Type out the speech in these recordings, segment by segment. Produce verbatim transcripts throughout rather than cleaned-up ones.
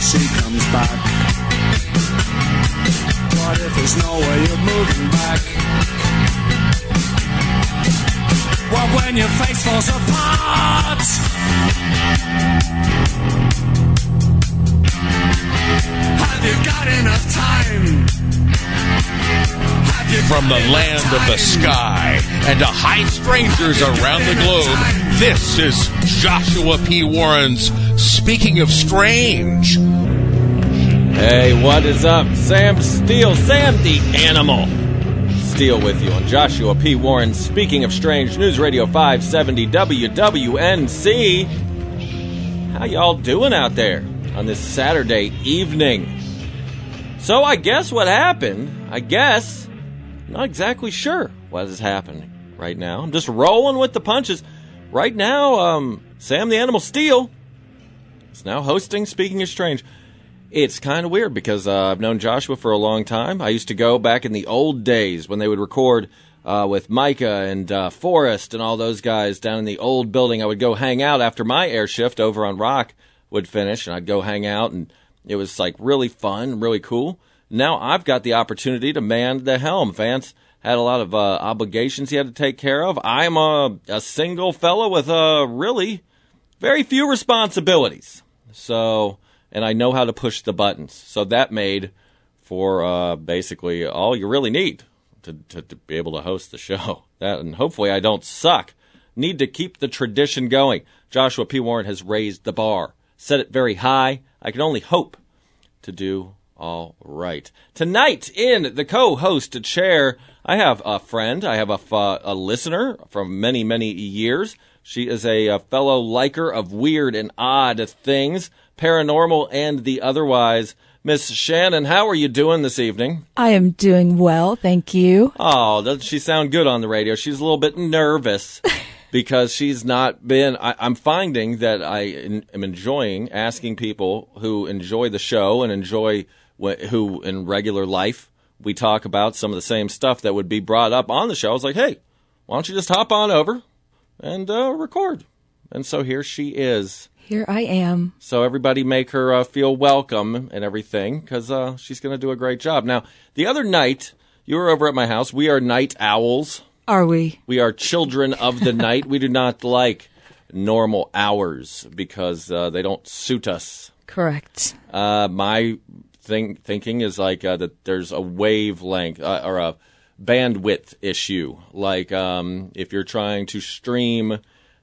she comes back? What if there's no way of moving back? What when your face falls apart? Have you got enough time? Have you From the land of the sky and to high strangers around the globe, this is Joshua P. Warren's Speaking of Strange. Hey, what is up? Sam Steele, Sam the Animal Steele with you on Joshua P. Warren's Speaking of Strange, News Radio five seventy W W N C. How y'all doing out there on this Saturday evening? So I guess what happened, I guess, not exactly sure what is happening right now. I'm just rolling with the punches. Right now, um, Sam the Animal Steele is now hosting Speaking of Strange. It's kind of weird because uh, I've known Joshua for a long time. I used to go back in the old days when they would record uh, with Micah and uh, Forrest and all those guys down in the old building. I would go hang out after my air shift over on Rock would finish, and I'd go hang out, and it was like really fun, really cool. Now I've got the opportunity to man the helm. Vance had a lot of uh, obligations he had to take care of. I'm a, a single fellow with uh, really very few responsibilities. So, and I know how to push the buttons. So that made for uh, basically all you really need to, to, to be able to host the show. That, and hopefully I don't suck. Need to keep the tradition going. Joshua P. Warren has raised the bar, set it very high. I can only hope to do all right. Tonight in the co-host chair, I have a friend. I have a, uh, a listener from many, many years. She is a, a fellow liker of weird and odd things, paranormal and the otherwise. Miss Shannon, how are you doing this evening? I am doing well, thank you. Oh, doesn't she sound good on the radio? She's a little bit nervous because she's not been... I, I'm finding that I in, am enjoying asking people who enjoy the show and enjoy wh- who in regular life we talk about some of the same stuff that would be brought up on the show. I was like, hey, why don't you just hop on over and uh, record? And so here she is. Here I am. So everybody make her uh, feel welcome and everything, because uh, she's going to do a great job. Now, the other night, you were over at my house. We are night owls. Are we? We are children of the night. We do not like normal hours because uh, they don't suit us. Correct. Uh, my thing, thinking is like uh, that there's a wavelength uh, or a bandwidth issue. Like um, if you're trying to stream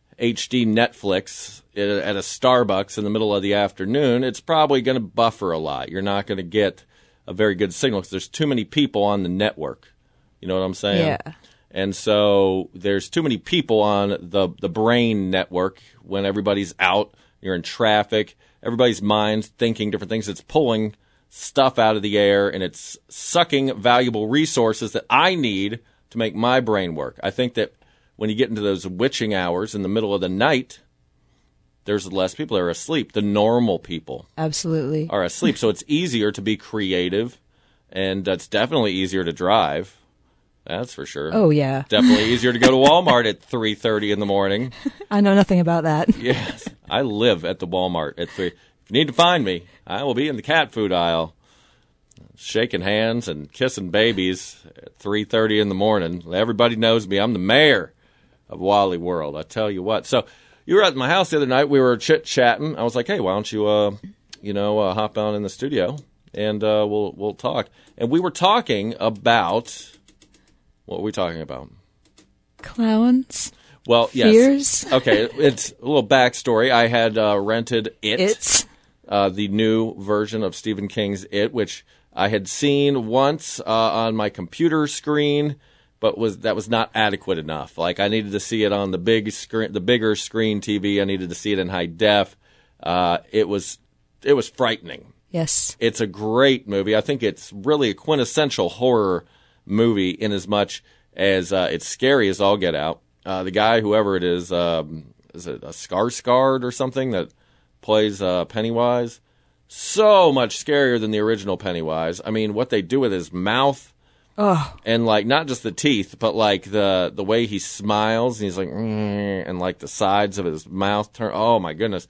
H D Netflix at a Starbucks in the middle of the afternoon, it's probably going to buffer a lot. You're not going to get a very good signal because there's too many people on the network. You know what I'm saying? Yeah. And so there's too many people on the, the brain network when everybody's out, you're in traffic, everybody's mind's thinking different things. It's pulling stuff out of the air, and it's sucking valuable resources that I need to make my brain work. I think that when you get into those witching hours in the middle of the night, there's less people that are asleep. The normal people Absolutely. are asleep. So it's easier to be creative, and it's definitely easier to drive. That's for sure. Oh, yeah. Definitely easier to go to Walmart at three thirty in the morning. I know nothing about that. Yes. I live at the Walmart at three. If you need to find me, I will be in the cat food aisle, shaking hands and kissing babies at three thirty in the morning. Everybody knows me. I'm the mayor of Wally World. I tell you what. So you were at my house the other night. We were chit-chatting. I was like, hey, why don't you, uh, you know, uh, hop on in the studio, and uh, we'll we'll talk. And we were talking about... What were we talking about? Clowns? Well, yes. Fears? Okay, it's a little backstory. I had uh, rented It, It's? Uh, the new version of Stephen King's It, which I had seen once uh, on my computer screen, but was that was not adequate enough. Like, I needed to see it on the big screen, the bigger screen T V. I needed to see it in high def. Uh, it was it was frightening. Yes. It's a great movie. I think it's really a quintessential horror movie in as much as uh, it's scary as all get out. Uh, the guy, whoever it is, um, is it a Skarsgård or something that plays uh, Pennywise? So much scarier than the original Pennywise. I mean, what they do with his mouth, Oh. and like not just the teeth, but like the the way he smiles, and he's like, mm, and like the sides of his mouth turn. Oh my goodness!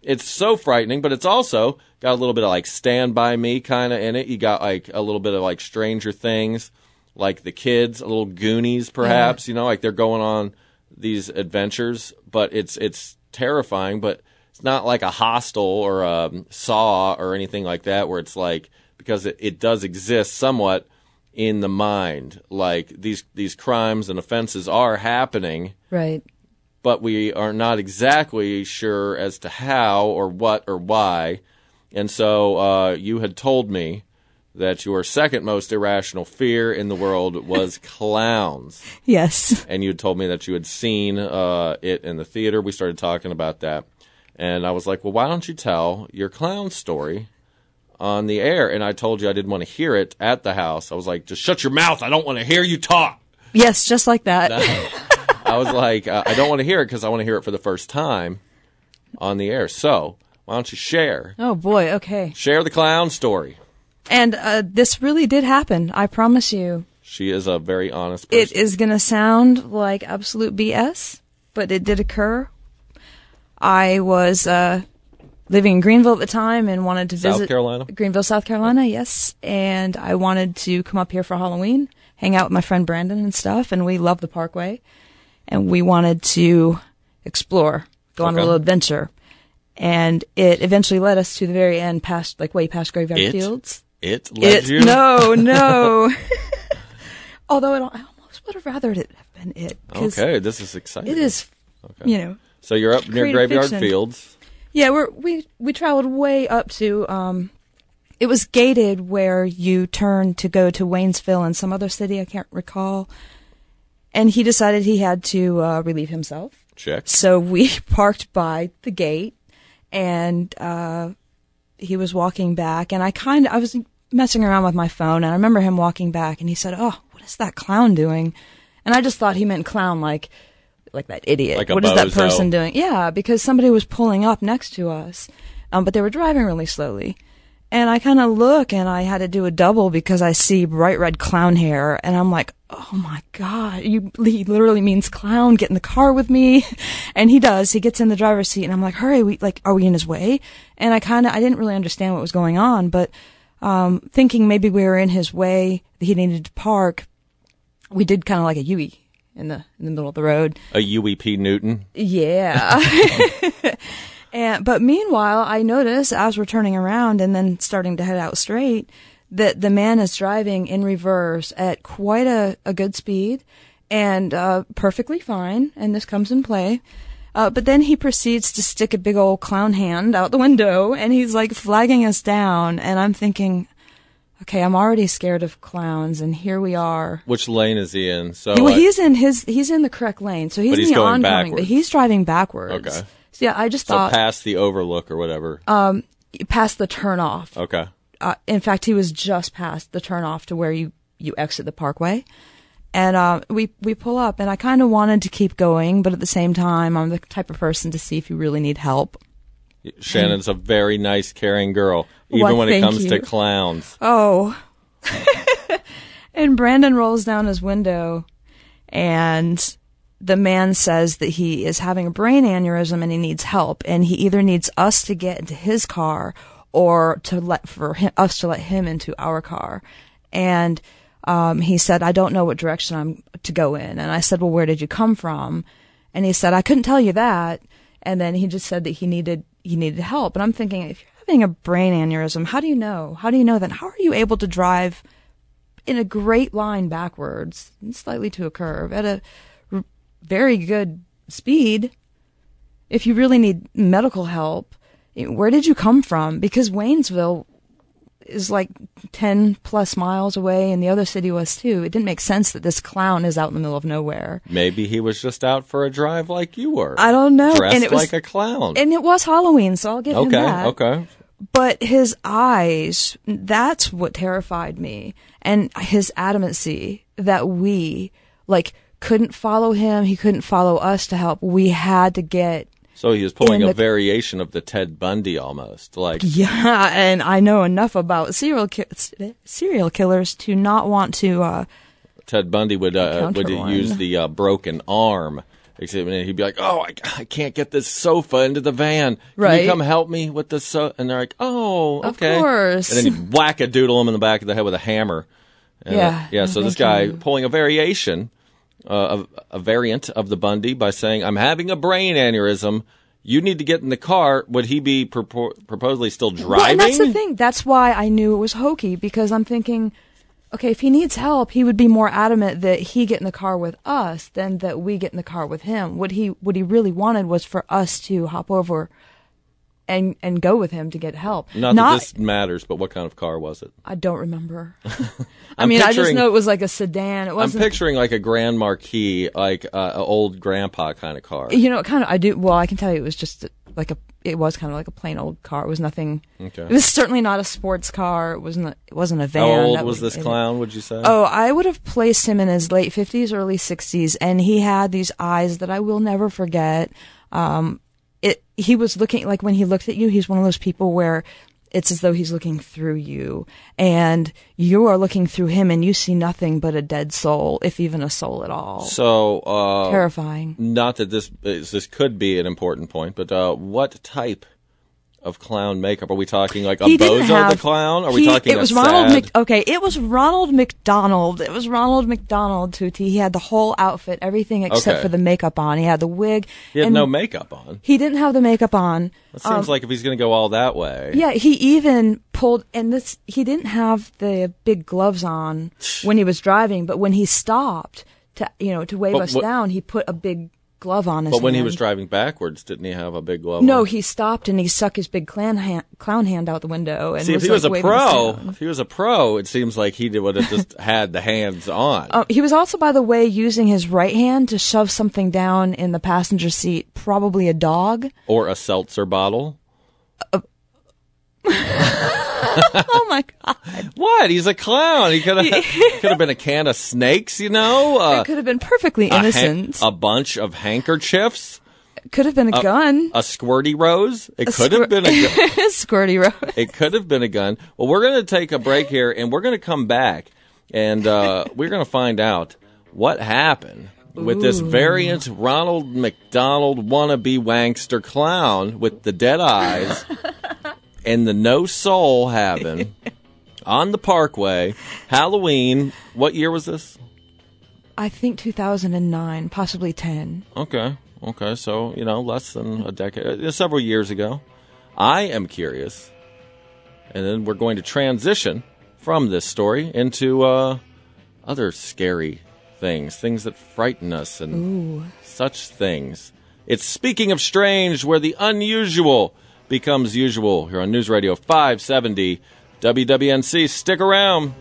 it's so frightening, but it's also got a little bit of like Stand By Me kind of in it. You got like a little bit of like Stranger Things, like the kids, a little Goonies perhaps, yeah. you know, like they're going on these adventures, but it's it's terrifying, but it's not like a Hostel or a Saw or anything like that where it's like, because it, it does exist somewhat in the mind, like these these crimes and offenses are happening. Right. But we are not exactly sure as to how or what or why. And so uh, you had told me that your second most irrational fear in the world was clowns. Yes. And you had told me that you had seen uh, it in the theater. We started talking about that. And I was like, well, why don't you tell your clown story on the air? And I told you I didn't want to hear it at the house. I was like, just shut your mouth. I don't want to hear you talk. Yes, just like that. I was like, uh, I don't want to hear it because I want to hear it for the first time on the air. So why don't you share? Oh, boy. Okay. Share the clown story. And uh, this really did happen. I promise you. She is a very honest person. It is going to sound like absolute B S, but it did occur. I was uh, living in Greenville at the time and wanted to South visit Carolina? Greenville, South Carolina, yes. And I wanted to come up here for Halloween, hang out with my friend Brandon and stuff, and we love the Parkway. And we wanted to explore, go on Okay. a little adventure. And it eventually led us to the very end, past like way past Graveyard It? Fields. It led It, you? no, no. Although it, I almost would have rather it have been it. 'cause Okay, this is exciting. It is, Okay. you know. So you're up near creative Graveyard fiction. Fields. Yeah, we're, we we traveled way up to. Um, it was gated where you turn to go to Waynesville and some other city I can't recall. And he decided he had to uh, relieve himself. Check. So we parked by the gate, and uh, he was walking back, and I kind of I was messing around with my phone, and I remember him walking back, and he said, "Oh, what is that clown doing?" And I just thought he meant clown, like like that idiot. Like a what is that bozo. person doing? Yeah, because somebody was pulling up next to us, um, but they were driving really slowly. And I kind of look, and I had to do a double because I see bright red clown hair, and I'm like, oh my God, you, he literally means clown, get in the car with me. And he does, he gets in the driver's seat, and I'm like, hurry, we, like, are we in his way? And I kind of, I didn't really understand what was going on, but, um, thinking maybe we were in his way, that he needed to park, we did kind of like a U-E in the, in the middle of the road. A U E P Newton. Yeah. And, but meanwhile, I notice as we're turning around and then starting to head out straight, that the man is driving in reverse at quite a, a good speed and uh, perfectly fine, and this comes in play. Uh, but then he proceeds to stick a big old clown hand out the window, and he's like flagging us down, and I'm thinking, okay, I'm already scared of clowns, and here we are. Which lane is he in? So well, uh, he's in his, he's in the correct lane, so he's But in he's the going oncoming, but backwards. he's driving backwards. Okay. So yeah, I just so thought, past the overlook or whatever. um, past the turnoff. Okay. Uh, in fact, he was just past the turnoff to where you, you exit the Parkway. And uh, we, we pull up, and I kind of wanted to keep going, but at the same time, I'm the type of person to see if you really need help. Shannon's a very nice, caring girl, even Well, when it thank comes to you. clowns. Oh. And Brandon rolls down his window, and the man says that he is having a brain aneurysm and he needs help, and he either needs us to get into his car or to let for him, us to let him into our car. And um, he said, I don't know what direction I'm to go in. And I said, well, where did you come from? And he said, I couldn't tell you that. And then he just said that he needed he needed help. And I'm thinking, if you're having a brain aneurysm, how do you know? How do you know that? How are you able to drive in a great line backwards, slightly to a curve, at a r- very good speed? If you really need medical help, where did you come from? Because Waynesville is like ten plus miles away, and the other city was too. It didn't make sense that this clown is out in the middle of nowhere. Maybe he was just out for a drive like you were. I don't know. Dressed and it was, like a clown. And it was Halloween, so I'll give him Okay, that. okay. But his eyes, that's what terrified me. And his adamancy that we, like, couldn't follow him. He couldn't follow us to help. We had to get... So he was pulling in a the- variation of the Ted Bundy almost. Like, Yeah, and I know enough about serial ki- serial killers to not want to... Uh, Ted Bundy would uh, Counter would one. use the uh, broken arm Except he'd be like, "Oh, I, I can't get this sofa into the van. Can Right. you come help me with this?" So-? And they're like, "Oh, okay." Of course. And then he'd whack a doodle him in the back of the head with a hammer. And, Yeah. uh, yeah. No, So this thank guy you. pulling a variation, uh, of, a variant of the Bundy by saying, "I'm having a brain aneurysm. You need to get in the car." Would he be purpor- proposally still driving? Well, and that's the thing. That's why I knew it was hokey, because I'm thinking, okay, if he needs help, he would be more adamant that he get in the car with us than that we get in the car with him. What he what he really wanted was for us to hop over and and go with him to get help. Not, that this matters, but what kind of car was it? I don't remember. I I'm mean, I just picturing- know it was like a sedan. It I'm wasn't. picturing like a Grand Marquis, like uh, an old grandpa kind of car. You know, kind of. I do. Well, I can tell you, it was just like a. It was kind of like a plain old car. It was nothing. Okay. It was certainly not a sports car. It wasn't. It wasn't a van. How old That was this it- clown, would you say? Oh, I would have placed him in his late fifties, early sixties, and he had these eyes that I will never forget. Um, it. He was looking like when he looked at you, he's one of those people where it's as though he's looking through you, and you are looking through him, and you see nothing but a dead soul, if even a soul at all. So, uh, Terrifying. not that this is, this could be an important point, but uh, what type of clown makeup? Are we talking like a He didn't Bozo have, the clown? Are we he- talking it was a Ronald sad... Mc, okay, it was Ronald McDonald. It was Ronald McDonald, Tutti. He had the whole outfit, everything except Okay. for the makeup on. He had the wig. He had and no makeup on. He didn't have the makeup on. It seems like if he's going to go all that way. Yeah, he even pulled, and this, he didn't have the big gloves on when he was driving, but when he stopped to, you know, to wave But us what- down, he put a big glove on his But when he hand. was driving backwards, didn't he have a big glove No, on? he stopped and he stuck his big clown hand, clown hand out the window. And See, if was he like was a waving us pro, down. if he was a pro, it seems like he would have just had the hands on. Uh, he was also, by the way, using his right hand to shove something down in the passenger seat, probably a dog. Or a seltzer bottle. Oh my God. What? He's a clown. He could have could have been a can of snakes, you know? Uh, It could have been perfectly a han- innocent. A, bunch of handkerchiefs. Could have been a gun. A squirty rose. It A could have squir- been a gun. Squirty Rose. It could have been a gun. Well, we're going to take a break here, and we're going to come back, and uh, we're going to find out what happened with this variant Ronald McDonald wannabe wankster clown with the dead eyes and the no soul having on the Parkway. Halloween. What year was this? I think two thousand nine, possibly ten. Okay. Okay. So, you know, less than a decade, uh, several years ago. I am curious. And then we're going to transition from this story into uh, other scary things, things that frighten us and Ooh. such things. It's Speaking of Strange, where the unusual becomes usual here on News Radio five seventy W W N C. Stick around.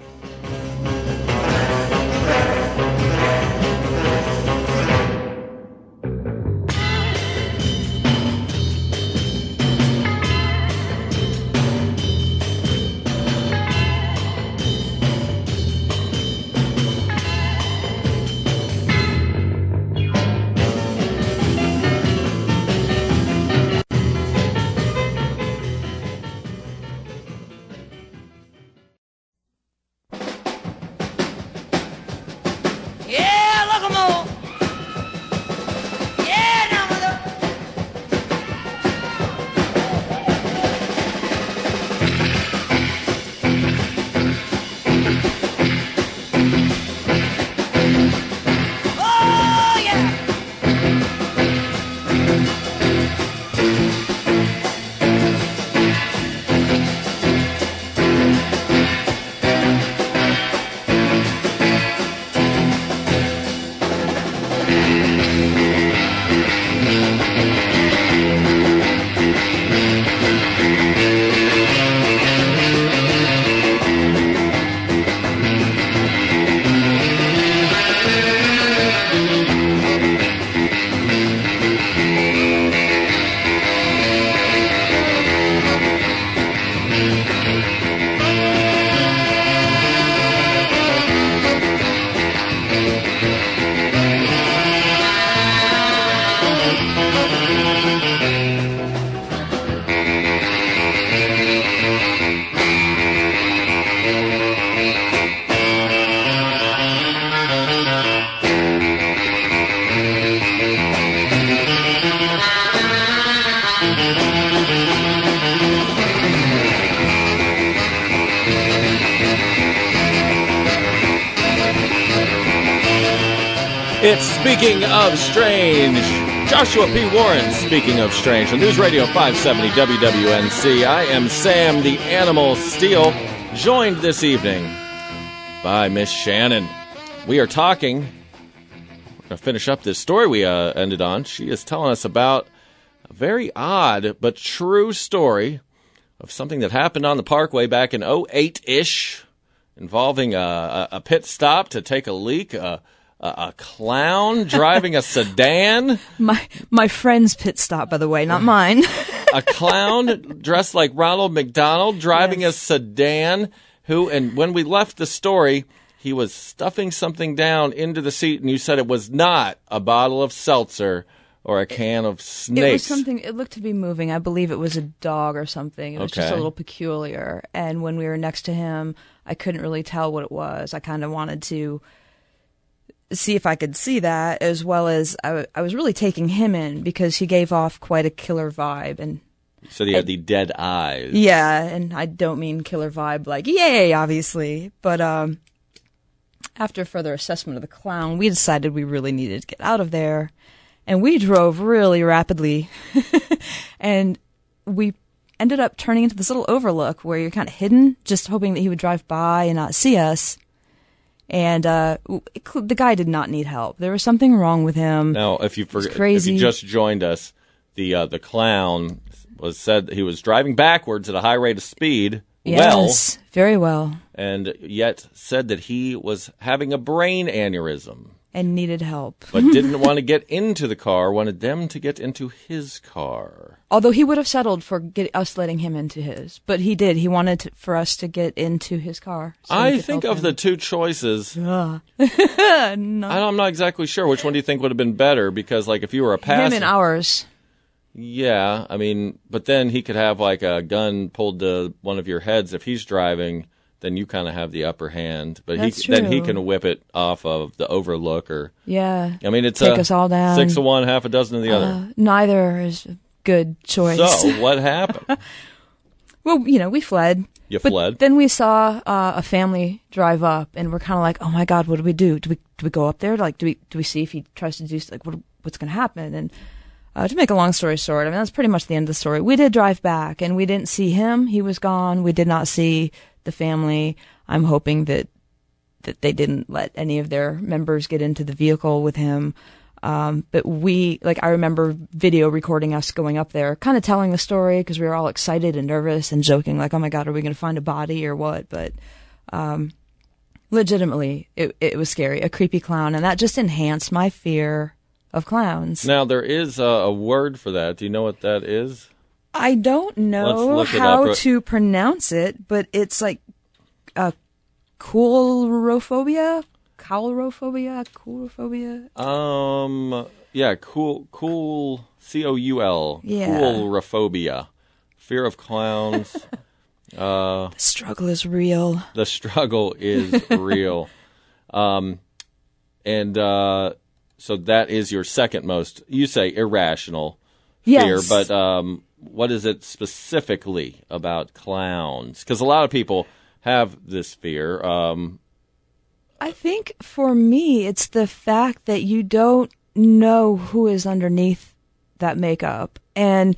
It's Speaking of Strange. Joshua P. Warren, Speaking of Strange, on News Radio five seventy W W N C. I am Sam the Animal Steele, joined this evening by Miss Shannon. We are talking, we're going to finish up this story we uh, ended on. She is telling us about a very odd but true story of something that happened on the Parkway back in oh eight-ish, involving a, a, a pit stop to take a leak, a, a, a clown driving a sedan. My my friend's pit stop, by the way, not mine. A clown dressed like Ronald McDonald driving yes. a sedan, who, and when we left the story, he was stuffing something down into the seat, and you said it was not a bottle of seltzer or a can of snakes. It was something, it looked to be moving. I believe it was a dog or something. It was okay. just a little peculiar. And when we were next to him, I couldn't really tell what it was. I kind of wanted to see if I could see that, as well as I, w- I was really taking him in because he gave off quite a killer vibe. And so he had the dead eyes. Yeah, and I don't mean killer vibe like, yay, obviously. But um, after further assessment of the clown, we decided we really needed to get out of there. And we drove really rapidly. And we ended up turning into this little overlook where you're kind of hidden, just hoping that he would drive by and not see us. And uh, it, the guy did not need help. There was something wrong with him. Now, if you forget, crazy. If you just joined us, the uh, the clown was said that he was driving backwards at a high rate of speed. Yes, well, very well. And yet said that he was having a brain aneurysm. And needed help. But didn't want to get into the car, wanted them to get into his car. Although he would have settled for get, us letting him into his. But he did. He wanted to, for us to get into his car. So I think of him. The two choices, uh. no. I'm not exactly sure. Which one do you think would have been better? Because, like, if you were a passenger... Him and ours. Yeah, I mean, but then he could have, like, a gun pulled to one of your heads if he's driving... Then you kind of have the upper hand, but That's he true. then he can whip it off of the overlook, or yeah. I mean, it's take a us all down. Six of one, half a dozen of the uh, other. Neither is a good choice. So what happened? Well, you know, we fled. You but fled. Then we saw uh, a family drive up, and we're kind of like, "Oh my God, what do we do? Do we do we go up there? Like, do we do we see if he tries to do like what what's going to happen?" And uh, to make a long story short, I mean, that's pretty much the end of the story. We did drive back, and we didn't see him. He was gone. We did not see the family. I'm hoping that that they didn't let any of their members get into the vehicle with him. Um, but we, like, I remember video recording us going up there, kind of telling the story because we were all excited and nervous and joking, like, oh my God, are we going to find a body or what? But um, legitimately, it, it was scary, a creepy clown. And that just enhanced my fear of clowns. Now, there is a, a word for that. Do you know what that is? I don't know how to pronounce it, but it's like uh, coulrophobia, coulrophobia, coulrophobia. Um, yeah, cool, cool, C O U L, yeah. Coulrophobia, fear of clowns. uh, the struggle is real. The struggle is real. Um, and uh, so that is your second most, you say irrational fear, yes. but um, what is it specifically about clowns? Because a lot of people have this fear. Um, I think for me, it's the fact that you don't know who is underneath that makeup. And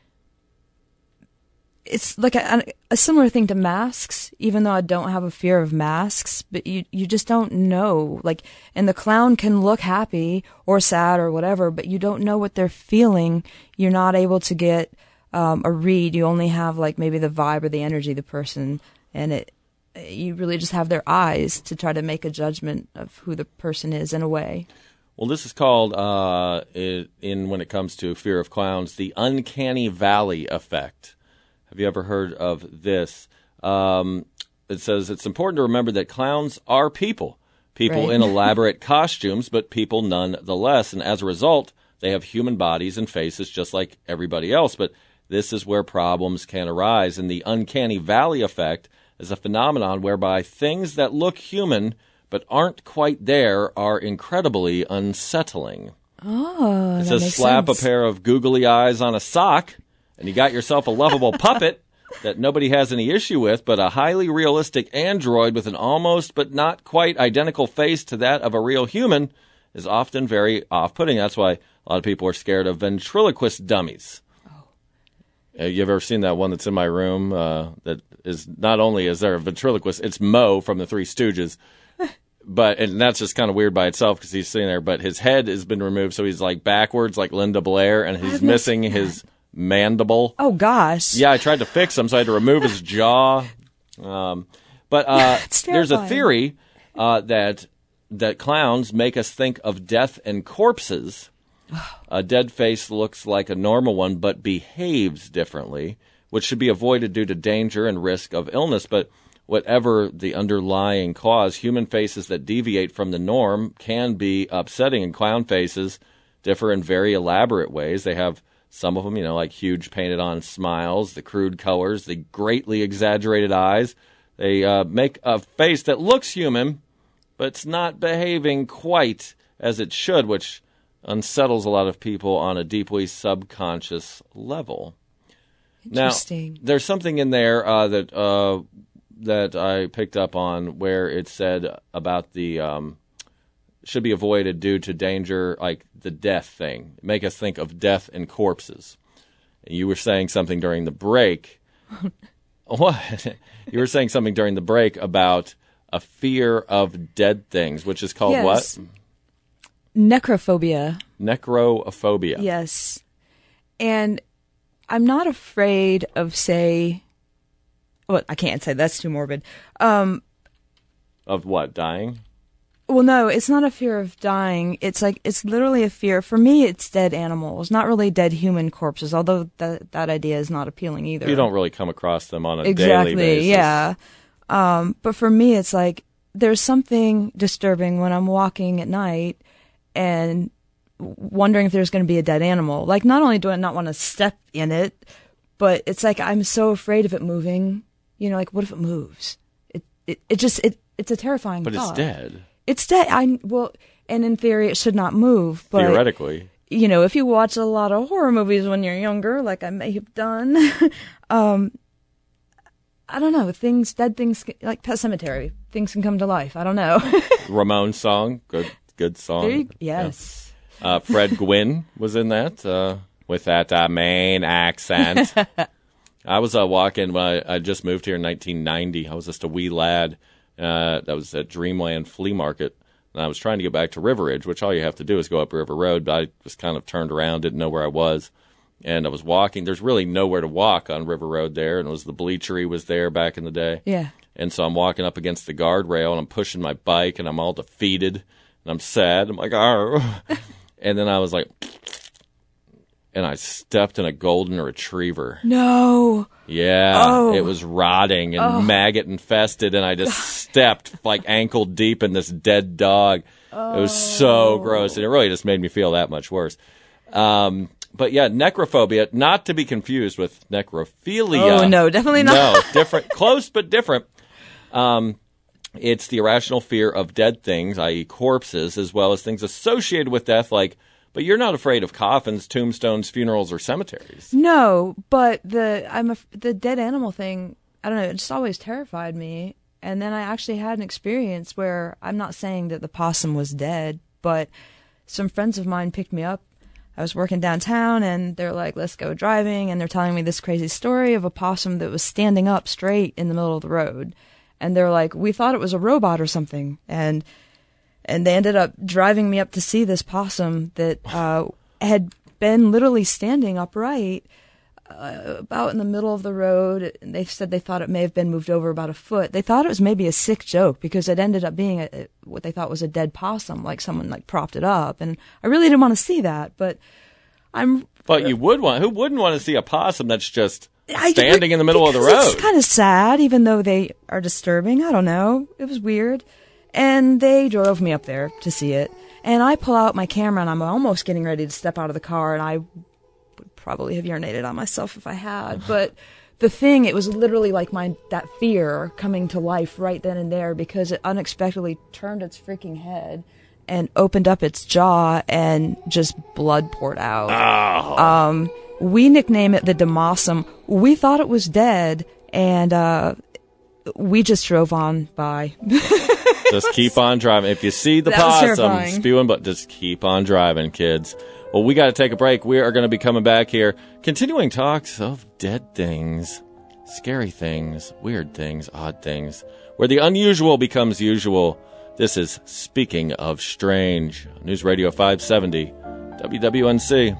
it's like a, a similar thing to masks, even though I don't have a fear of masks, but you, you just don't know. Like, and the clown can look happy or sad or whatever, but you don't know what they're feeling. You're not able to get um, a read. You only have like maybe the vibe or the energy of the person, and it, you really just have their eyes to try to make a judgment of who the person is in a way. Well, this is called, uh, in, in when it comes to fear of clowns, the uncanny valley effect. Have you ever heard of this? Um, it says it's important to remember that clowns are people. People right. in elaborate costumes, but people nonetheless. And as a result, they have human bodies and faces just like everybody else. But this is where problems can arise. And the uncanny valley effect is a phenomenon whereby things that look human but aren't quite there are incredibly unsettling. Oh, it that says makes slap sense. a pair of googly eyes on a sock, and you got yourself a lovable puppet that nobody has any issue with, but a highly realistic android with an almost but not quite identical face to that of a real human, is often very off-putting. That's why a lot of people are scared of ventriloquist dummies. Oh. Uh, you ever seen that one that's in my room? Uh, that is not only is there a ventriloquist, it's Mo from the Three Stooges. But and that's just kind of weird by itself because he's sitting there. But his head has been removed, so he's like backwards, like Linda Blair, and he's missing his mandible. Oh gosh! Yeah, I tried to fix him, so I had to remove his jaw. Um, but uh, there's a theory uh, that that clowns make us think of death and corpses. A dead face looks like a normal one, but behaves differently, which should be avoided due to danger and risk of illness. But whatever the underlying cause, human faces that deviate from the norm can be upsetting, and clown faces differ in very elaborate ways. They have some of them, you know, like huge painted-on smiles, the crude colors, the greatly exaggerated eyes. They uh, make a face that looks human, but it's not behaving quite as it should, which unsettles a lot of people on a deeply subconscious level. Interesting. Now, there's something in there uh, that... Uh, that I picked up on where it said about the um, should be avoided due to danger, like the death thing. Make us think of death and corpses. And you were saying something during the break. What? You were saying something during the break about a fear of dead things, which is called yes. what? Necrophobia. Necrophobia. Yes. And I'm not afraid of, say... Well, I can't say that's too morbid. Um, of what? Dying? Well, no, it's not a fear of dying. It's like, it's literally a fear. For me, it's dead animals, not really dead human corpses, although that that idea is not appealing either. You don't really come across them on a exactly, daily basis. Yeah. Um, but for me, it's like, there's something disturbing when I'm walking at night and wondering if there's going to be a dead animal. Like, not only do I not want to step in it, but it's like, I'm so afraid of it moving. You know, like, what if it moves? It it, it just, it it's a terrifying but thought. But it's dead. It's dead. I, well, and in theory, it should not move. But, theoretically. You know, if you watch a lot of horror movies when you're younger, like I may have done, um, I don't know, things, dead things, like Pet Sematary, things can come to life. I don't know. Ramones song, good good song. You, yes. Yeah. Uh, Fred Gwynn was in that, uh, with that uh, Maine accent. I was uh, walking when I, I just moved here in nineteen ninety. I was just a wee lad. Uh, that was at Dreamland Flea Market. And I was trying to get back to River Ridge, which all you have to do is go up River Road. But I just kind of turned around, didn't know where I was. And I was walking. There's really nowhere to walk on River Road there. And it was the bleachery was there back in the day. Yeah. And so I'm walking up against the guardrail, and I'm pushing my bike, and I'm all defeated. And I'm sad. I'm like, oh. And then I was like... And I stepped in a golden retriever. No. Yeah. Oh. It was rotting and oh. maggot infested, and I just stepped like ankle deep in this dead dog. Oh. It was so gross, and it really just made me feel that much worse. Um, but yeah, necrophobia, not to be confused with necrophilia. Oh, no, definitely not. No, different, close but different. Um, it's the irrational fear of dead things, that is corpses, as well as things associated with death, like... But you're not afraid of coffins, tombstones, funerals, or cemeteries. No, but the I'm a, the dead animal thing, I don't know, it just always terrified me. And then I actually had an experience where, I'm not saying that the possum was dead, but some friends of mine picked me up. I was working downtown, and they're like, let's go driving, and they're telling me this crazy story of a possum that was standing up straight in the middle of the road. And they're like, we thought it was a robot or something. And... And they ended up driving me up to see this possum that uh, had been literally standing upright uh, about in the middle of the road. And they said they thought it may have been moved over about a foot. They thought it was maybe a sick joke because it ended up being a, a, what they thought was a dead possum, like someone like propped it up. And I really didn't want to see that, but I'm... But you would want... Who wouldn't want to see a possum that's just I, standing in the middle of the road? It's kind of sad, even though they are disturbing. I don't know. It was weird. And they drove me up there to see it. And I pull out my camera, and I'm almost getting ready to step out of the car, and I would probably have urinated on myself if I had. But the thing, it was literally like my that fear coming to life right then and there, because it unexpectedly turned its freaking head and opened up its jaw, and just blood poured out. Oh. Um, we nickname it the Demossum. We thought it was dead, and uh, we just drove on by. Just keep on driving. If you see the That was possum terrifying. spewing, but just keep on driving, kids. Well, we got to take a break. We are going to be coming back here, continuing talks of dead things, scary things, weird things, odd things, where the unusual becomes usual. This is Speaking of Strange, News Radio five seventy, W W N C.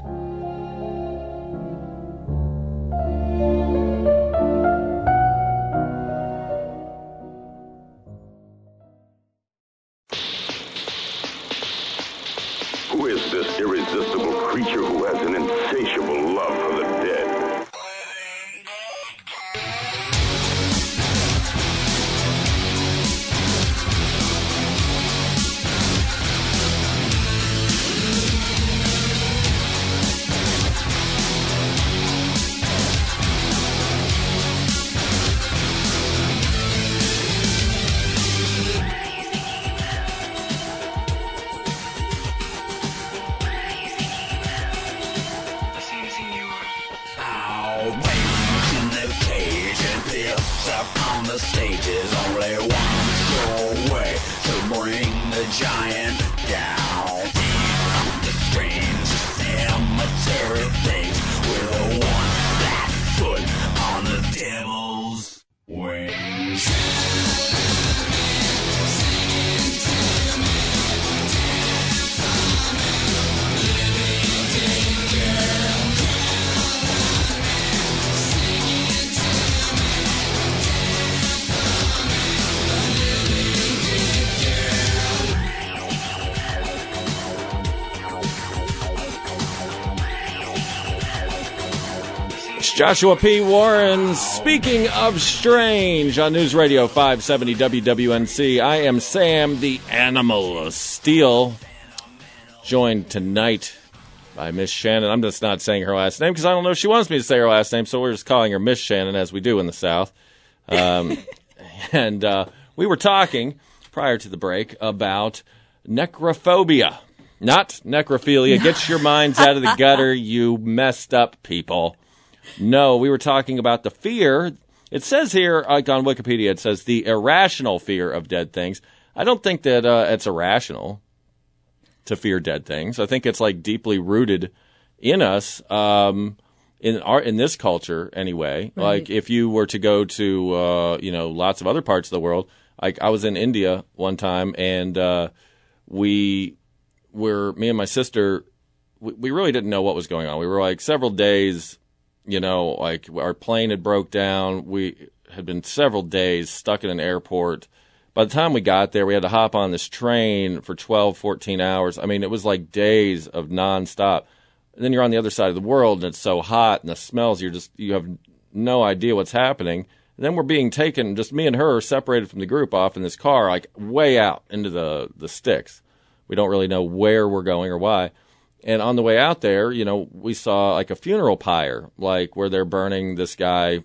Who is this irresistible creature who has an insatiable love for the dead? The stage is only one sure way to bring the giant down. The strange cemetery things with a one flat foot on the devil's wings. Joshua P. Warren, Speaking of Strange on News Radio five seventy W W N C. I am Sam the Animal Steel, joined tonight by Miss Shannon. I'm just not saying her last name because I don't know if she wants me to say her last name, so we're just calling her Miss Shannon, as we do in the South. Um, and uh, we were talking prior to the break about necrophobia, not necrophilia. Get your minds out of the gutter, you messed up people. No, we were talking about the fear. It says here, like on Wikipedia, it says the irrational fear of dead things. I don't think that uh, it's irrational to fear dead things. I think it's like deeply rooted in us, um, in our in this culture anyway. Right. Like if you were to go to uh, you know lots of other parts of the world, like I was in India one time, and uh, we were me and my sister. We, we really didn't know what was going on. We were like several days. You know, like our plane had broke down. We had been several days stuck in an airport. By the time we got there, we had to hop on this train for twelve, fourteen hours. I mean, it was like days of nonstop. And then you're on the other side of the world, and it's so hot, and the smells, you're just, you have no idea what's happening. And then we're being taken, just me and her, separated from the group off in this car, like way out into the, the sticks. We don't really know where we're going or why. And on the way out there, you know, we saw like a funeral pyre, like where they're burning this guy,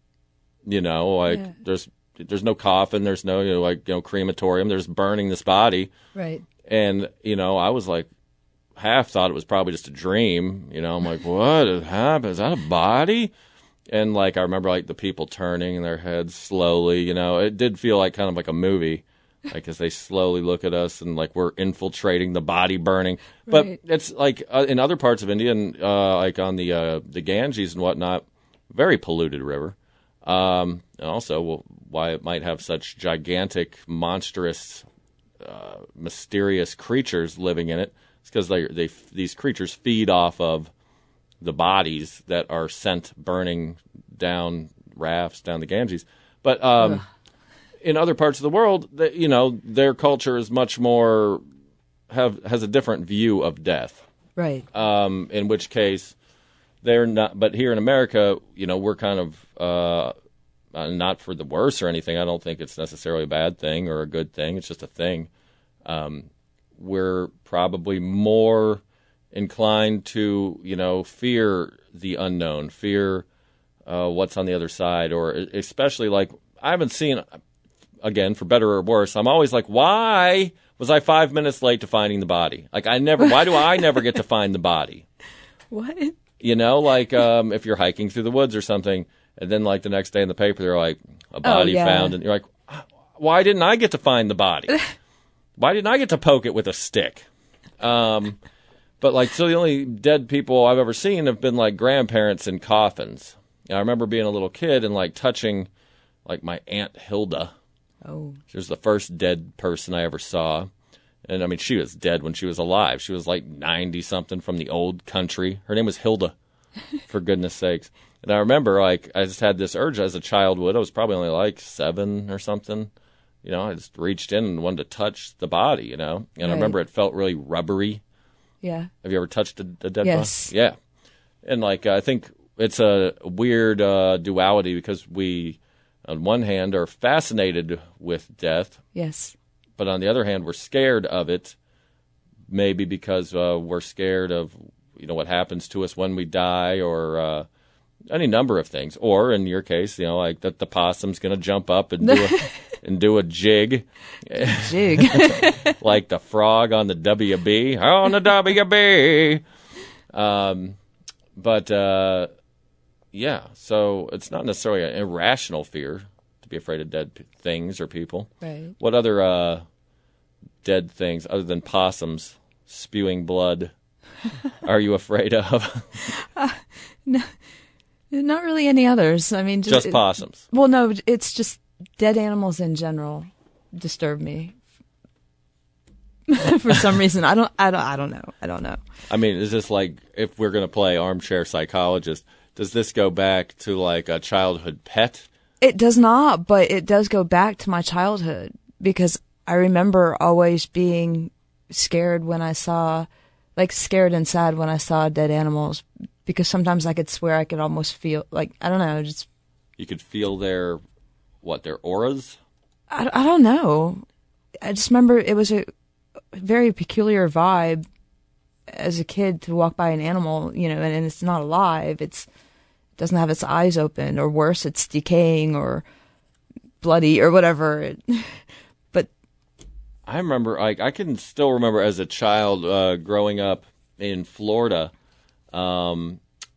you know, like yeah. there's there's no coffin, there's no, you know, like, you know, crematorium, there's burning this body. Right. And, you know, I was like, half thought it was probably just a dream. You know, I'm like, what happened? Is that a body? And like, I remember like the people turning their heads slowly, you know, it did feel like kind of like a movie. Like as they slowly look at us and like we're infiltrating the body burning. But right. It's like uh, in other parts of India and uh, like on the uh, the Ganges and whatnot, very polluted river. Um, and also well, why it might have such gigantic, monstrous, uh, mysterious creatures living in it. It's because they they these creatures feed off of the bodies that are sent burning down rafts down the Ganges. But um, in other parts of the world, the, you know, their culture is much more have has a different view of death. Right. Um, in which case, they're not. But here in America, you know, we're kind of uh, uh, not for the worse or anything. I don't think it's necessarily a bad thing or a good thing. It's just a thing. Um, we're probably more inclined to, you know, fear the unknown, fear uh, what's on the other side, or especially like I haven't seen. Again, for better or worse, I'm always like, why was I five minutes late to finding the body? Like, I never, why do I never get to find the body? What? You know, like, um, if you're hiking through the woods or something, and then, like, the next day in the paper, they're like, a body oh, yeah. found, and you're like, why didn't I get to find the body? Why didn't I get to poke it with a stick? Um, but like, so the only dead people I've ever seen have been like grandparents in coffins. And I remember being a little kid and like touching like my Aunt Hilda. Oh. She was the first dead person I ever saw. And I mean, she was dead when she was alive. She was like ninety something from the old country. Her name was Hilda, for goodness sakes. And I remember like, I just had this urge as a child would. I was probably only like seven or something. You know, I just reached in and wanted to touch the body, you know. And right. I remember it felt really rubbery. Yeah. Have you ever touched a, a dead yes. body? Yeah. And like, I think it's a weird uh, duality because we, on one hand, are fascinated with death. Yes. But on the other hand, we're scared of it, maybe because uh, we're scared of, you know, what happens to us when we die or uh, any number of things. Or in your case, you know, like that the possum's going to jump up and do a, and do a jig. Jig. Like the frog on the W B. On the W B. Um, but, uh, yeah, so it's not necessarily an irrational fear to be afraid of dead p- things or people. Right. What other uh, dead things, other than possums spewing blood, are you afraid of? uh, no, not really any others. I mean, just, just possums. It, well, no, it's just dead animals in general disturb me for some reason. I don't, I don't, I don't know. I don't know. I mean, is this like if we're going to play armchair psychologist? Does this go back to like a childhood pet? It does not, but it does go back to my childhood because I remember always being scared when I saw, like scared and sad when I saw dead animals because sometimes I could swear I could almost feel, like, I don't know, just... You could feel their, what, their auras? I, I don't know. I just remember it was a very peculiar vibe as a kid to walk by an animal, you know, and, and it's not alive. It's it doesn't have its eyes open, or worse, it's decaying or bloody or whatever. But I remember, like, I can still remember as a child uh, growing up in Florida, um,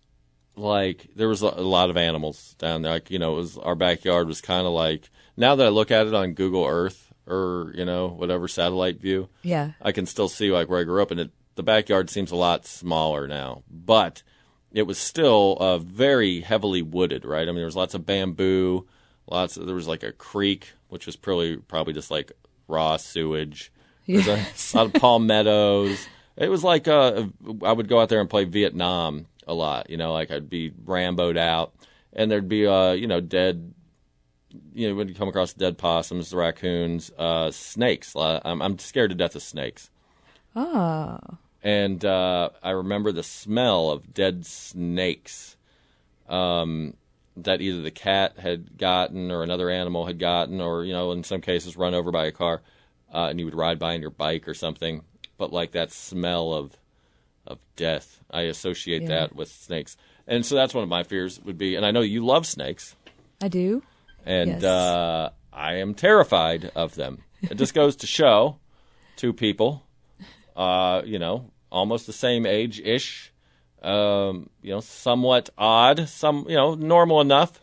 like there was a, a lot of animals down there. Like, you know, it was our backyard was kind of like, now that I look at it on Google Earth or you know whatever satellite view, yeah, I can still see like where I grew up, and it. The backyard seems a lot smaller now, but it was still uh, very heavily wooded, right? I mean, there was lots of bamboo, lots of, there was like a creek, which was probably probably just like raw sewage. Yes. There was a lot of palmettos. It was like uh, I would go out there and play Vietnam a lot, you know, like I'd be Rambo'd out, and there'd be, uh, you know, dead, you know, when you come across dead possums, raccoons, uh, snakes. I'm, I'm scared to death of snakes. Oh. And uh, I remember the smell of dead snakes um, that either the cat had gotten or another animal had gotten, or, you know, in some cases run over by a car, uh, and you would ride by on your bike or something. But like that smell of of death, I associate yeah. that with snakes. And so that's one of my fears would be, and I know you love snakes. I do. And yes. uh, I am terrified of them. It just goes to show two people, uh, you know, almost the same age-ish, um, you know, somewhat odd, some, you know, normal enough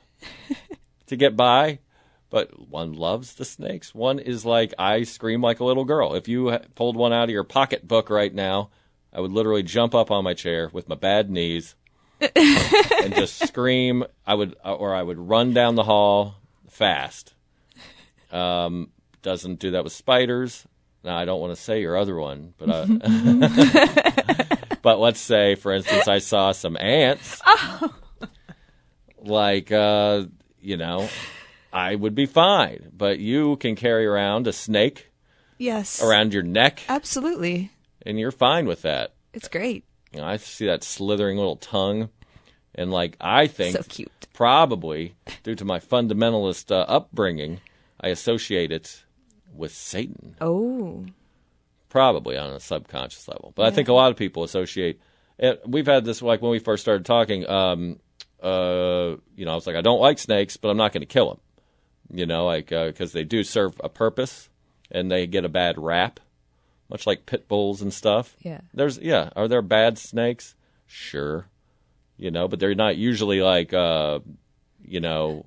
to get by. But one loves the snakes. One is like, I scream like a little girl. If you pulled one out of your pocketbook right now, I would literally jump up on my chair with my bad knees and just scream. I would, or I would run down the hall fast. Um, doesn't do that with spiders. Now, I don't want to say your other one, but uh, but let's say, for instance, I saw some ants. Oh. Like, uh, you know, I would be fine. But you can carry around a snake. Yes. Around your neck. Absolutely. And you're fine with that. It's great. You know, I see that slithering little tongue. And, like, I think so cute. Probably, due to my fundamentalist uh, upbringing, I associate it with Satan. Oh. Probably on a subconscious level. But yeah. I think a lot of people associate it. We've had this, like, when we first started talking, um, uh, you know, I was like, I don't like snakes, but I'm not going to kill them. You know, like, because uh, they do serve a purpose, and they get a bad rap, much like pit bulls and stuff. Yeah. There's, yeah, are there bad snakes? Sure. You know, but they're not usually like, uh, you know,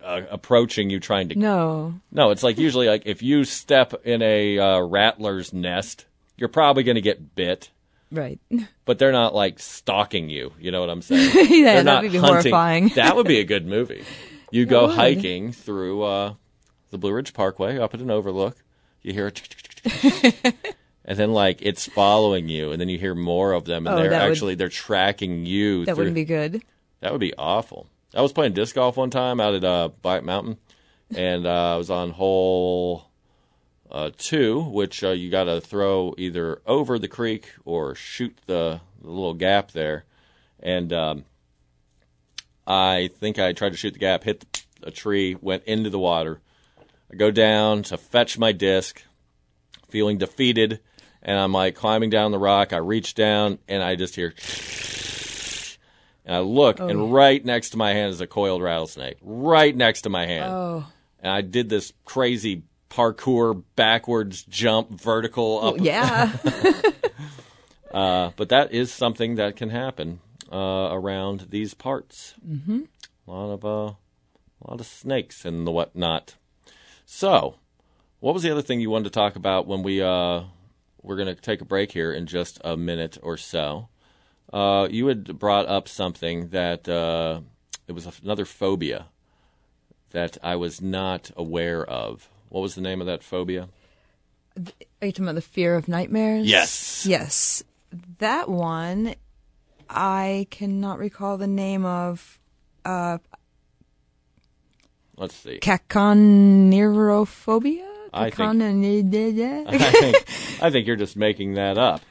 uh, approaching you trying to... No. No, it's like usually like if you step in a uh, rattler's nest, you're probably going to get bit. Right. But they're not like stalking you. You know what I'm saying? Yeah, they're that not would be hunting. horrifying. That would be a good movie. You go would. hiking through uh, the Blue Ridge Parkway up at an overlook. You hear it. And then, like, it's following you, and then you hear more of them, and Oh, they're that would- actually, they're tracking you. That through. wouldn't be good. That would be awful. I was playing disc golf one time out at uh, Bite Mountain, and uh, I was on hole uh, two, which uh, you got to throw either over the creek or shoot the, the little gap there. And um, I think I tried to shoot the gap, hit a tree, went into the water. I go down to fetch my disc, feeling defeated, and I'm like climbing down the rock. I reach down, and I just hear... And I look, Oh, and yeah. right next to my hand is a coiled rattlesnake. Right next to my hand. Oh. And I did this crazy parkour, backwards jump, vertical up. Well, yeah. Uh, but that is something that can happen uh, around these parts. Mm-hmm. A lot of uh, a lot of snakes and the whatnot. So, what was the other thing you wanted to talk about when we uh, we're going to take a break here in just a minute or so? Uh, you had brought up something that uh, it was another phobia that I was not aware of. What was the name of that phobia? Are you talking about the fear of nightmares? Yes. Yes. That one, I cannot recall the name of. Uh, Let's see. Caconerophobia? I think- I Cacon- think, I think you're just making that up.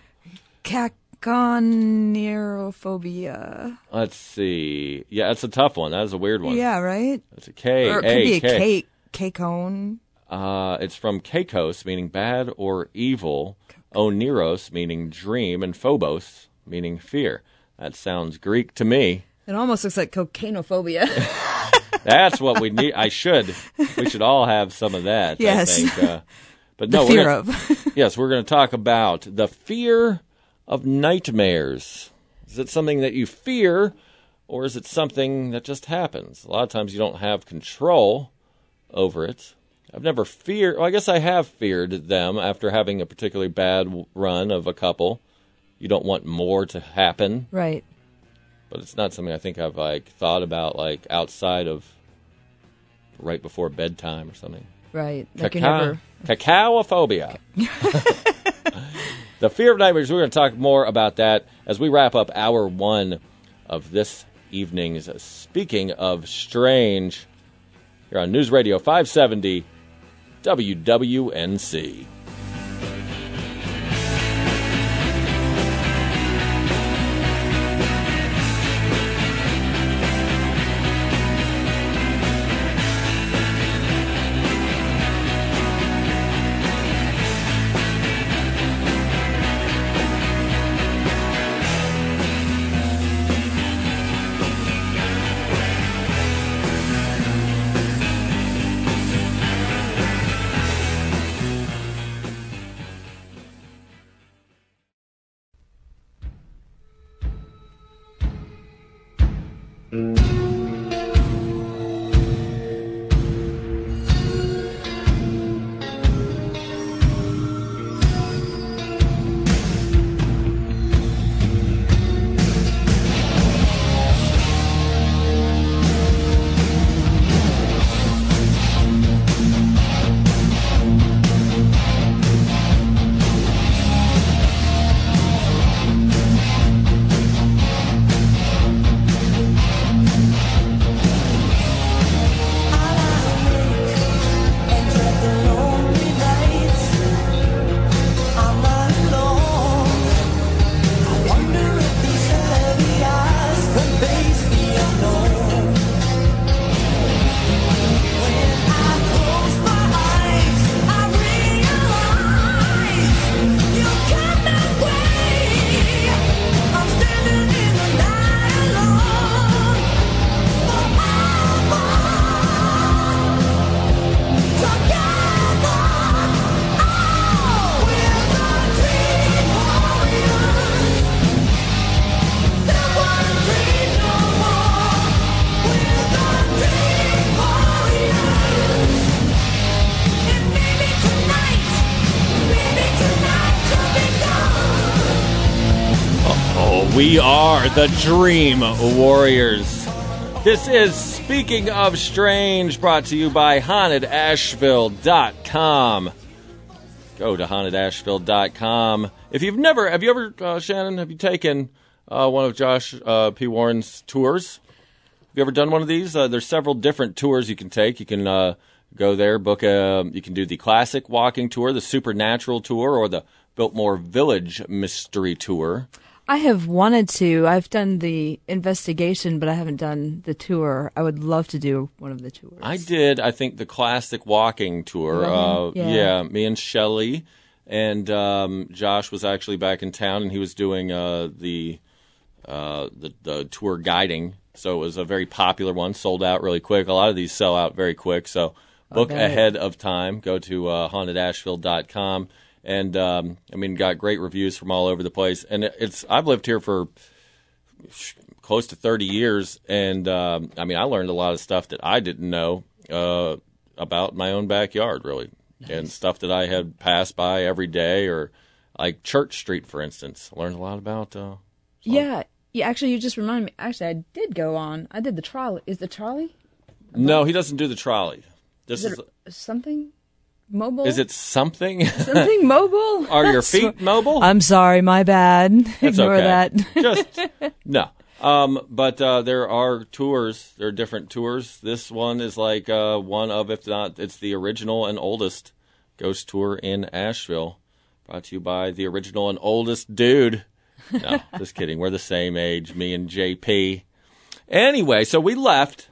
Caconerophobia. Let's see. Yeah, that's a tough one. That is a weird one. Yeah, right? It's a K. Or it could A, be a K. cake, cacone. Uh, it's from Kakos, meaning bad or evil. Oneros, meaning dream. And phobos, meaning fear. That sounds Greek to me. It almost looks like cocainophobia. That's what we need. I should. We should all have some of that. Yes. I think. Uh, but The no, fear we're gonna, of. yes, we're going to talk about the fear of nightmares. Is it something that you fear, or is it something that just happens? A lot of times you don't have control over it. I've never feared. Well, I guess I have feared them after having a particularly bad run of a couple. You don't want more to happen. Right. But it's not something I think I've like thought about like outside of right before bedtime or something. Right. Like you Cacao- never. Cacaophobia. The fear of nightmares. We're going to talk more about that as we wrap up hour one of this evening's Speaking of Strange here on News Radio five seventy W W N C. We are the Dream Warriors. This is Speaking of Strange, brought to you by haunted asheville dot com. Go to haunted asheville dot com. If you've never, have you ever, uh, Shannon, have you taken uh, one of Josh uh, P. Warren's tours? Have you ever done one of these? Uh, there's several different tours you can take. You can uh, go there, book a, you can do the classic walking tour, the supernatural tour, or the Biltmore Village mystery tour. I have wanted to. I've done the investigation, but I haven't done the tour. I would love to do one of the tours. I did, I think, the classic walking tour. Uh, yeah. yeah, me and Shelley. And um, Josh was actually back in town, and he was doing uh, the, uh, the the tour guiding. So it was a very popular one, sold out really quick. A lot of these sell out very quick. So book Okay. ahead of time. Go to uh, haunted asheville dot com. And, um, I mean, got great reviews from all over the place. And it's I've lived here for close to thirty years. And, um, I mean, I learned a lot of stuff that I didn't know uh, about my own backyard, really. Nice. And stuff that I had passed by every day, or like Church Street, for instance. I learned a lot about uh, Yeah. Yeah, actually, you just reminded me. Actually, I did go on. I did the trolley. Is the trolley? No, he doesn't do the trolley. This Is is, it something mobile? is it something? something mobile? Are your feet mobile? I'm sorry, my bad. That's Ignore okay. that. Just no. Um, but uh, there are tours. There are different tours. This one is like uh, one of, if not, it's the original and oldest ghost tour in Asheville. Brought to you by the original and oldest dude. No, just kidding. We're the same age, me and J P. Anyway, so we left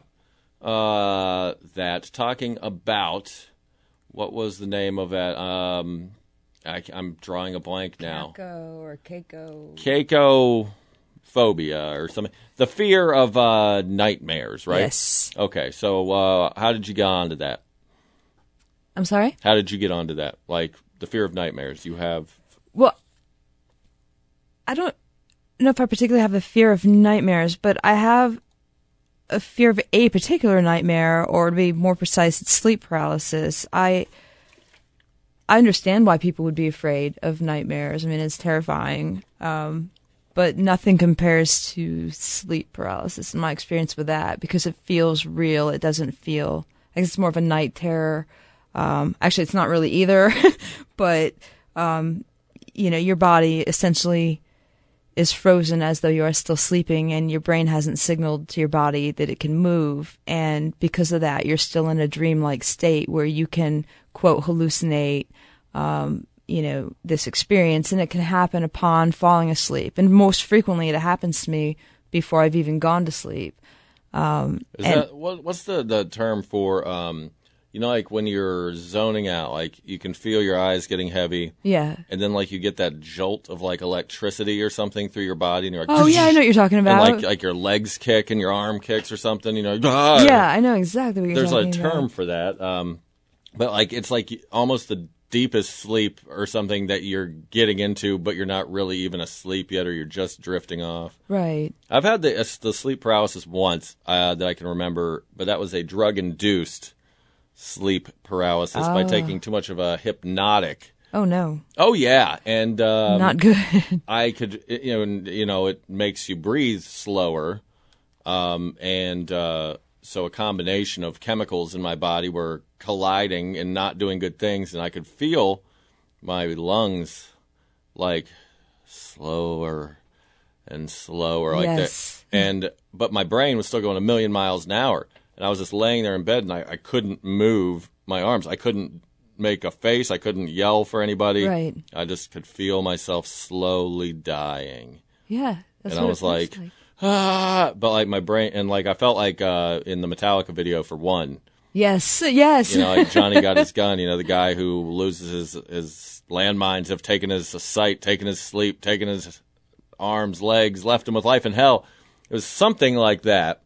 uh, that talking about, what was the name of that? Um, I, I'm drawing a blank now. Keiko or Keiko. Keiko phobia or something. The fear of uh, nightmares, right? Yes. Okay, so uh, how did you get onto that? I'm sorry? How did you get onto that? Like, the fear of nightmares. You have... Well, I don't know if I particularly have a fear of nightmares, but I have a fear of a particular nightmare, or to be more precise, it's sleep paralysis. I I understand why people would be afraid of nightmares. I mean, it's terrifying, um, but nothing compares to sleep paralysis in my experience with that, because it feels real. It doesn't feel, I guess it's more of a night terror. Um, actually, it's not really either, but, um, you know, your body essentially is frozen as though you are still sleeping, and your brain hasn't signaled to your body that it can move. And because of that, you're still in a dreamlike state where you can, quote, hallucinate, um, you know, this experience. And it can happen upon falling asleep. And most frequently, it happens to me before I've even gone to sleep. Um, Is and, that, what, what's the, the term for... Um, you know, like when you're zoning out, like you can feel your eyes getting heavy. yeah. And then like you get that jolt of like electricity or something through your body. And you're like, Oh, yeah, I know what you're talking about. And like, like your legs kick and your arm kicks or something, you know. Ah! Yeah, I know exactly what you're There's a talking term about. for that. Um, but like it's like almost the deepest sleep or something that you're getting into, but you're not really even asleep yet, or you're just drifting off. Right. I've had the, the sleep paralysis once uh, that I can remember, but that was a drug-induced sleep paralysis by Oh. taking too much of a hypnotic. Oh, no. Oh yeah, and um, Not good. I could, you know, and, you know, it makes you breathe slower, um, and uh, so a combination of chemicals in my body were colliding and not doing good things, and I could feel my lungs like slower and slower, like Yes. that, and but my brain was still going a million miles an hour. And I was just laying there in bed, and I, I couldn't move my arms. I couldn't make a face. I couldn't yell for anybody. Right. I just could feel myself slowly dying. Yeah. That's and what I was it like, feels like, ah, but like my brain, and like I felt like uh, in the Metallica video for One, yes, yes. you know, like Johnny got his gun, you know, the guy who loses his, his landmines have taken his sight, taken his sleep, taken his arms, legs, left him with life in hell. It was something like that.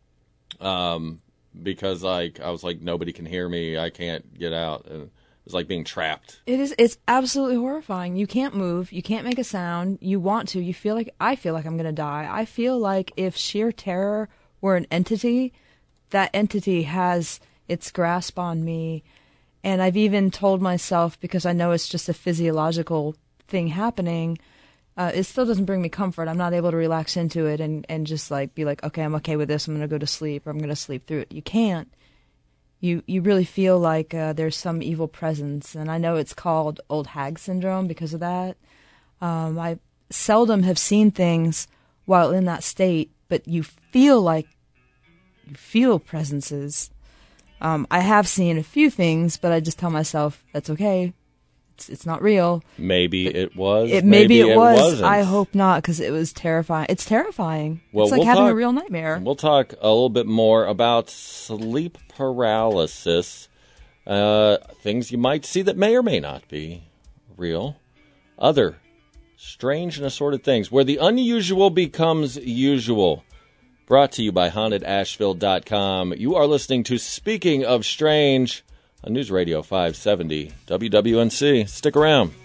Um, because like I was like, nobody can hear me, I can't get out, and it was like being trapped. It is. It's absolutely horrifying. You can't move. You can't make a sound. You want to. You feel like, I feel like I'm going to die. I feel like if sheer terror were an entity, that entity has its grasp on me. And I've even told myself, because I know it's just a physiological thing happening, Uh, it still doesn't bring me comfort. I'm not able to relax into it and, and just like be like, okay, I'm okay with this. I'm going to go to sleep or I'm going to sleep through it. You can't. You you really feel like uh, there's some evil presence. And I know it's called old hag syndrome because of that. Um, I seldom have seen things while in that state, but you feel like you feel presences. Um, I have seen a few things, but I just tell myself that's okay. It's, it's not real. Maybe it was. It maybe, maybe it, it was. Wasn't. I hope not, because it was terrifying. It's terrifying. Well, it's like we'll having talk, a real nightmare. We'll talk a little bit more about sleep paralysis. Uh, things you might see that may or may not be real. Other strange and assorted things where the unusual becomes usual. Brought to you by haunted asheville dot com. You are listening to Speaking of Strange on News Radio five seventy W W N C. Stick around.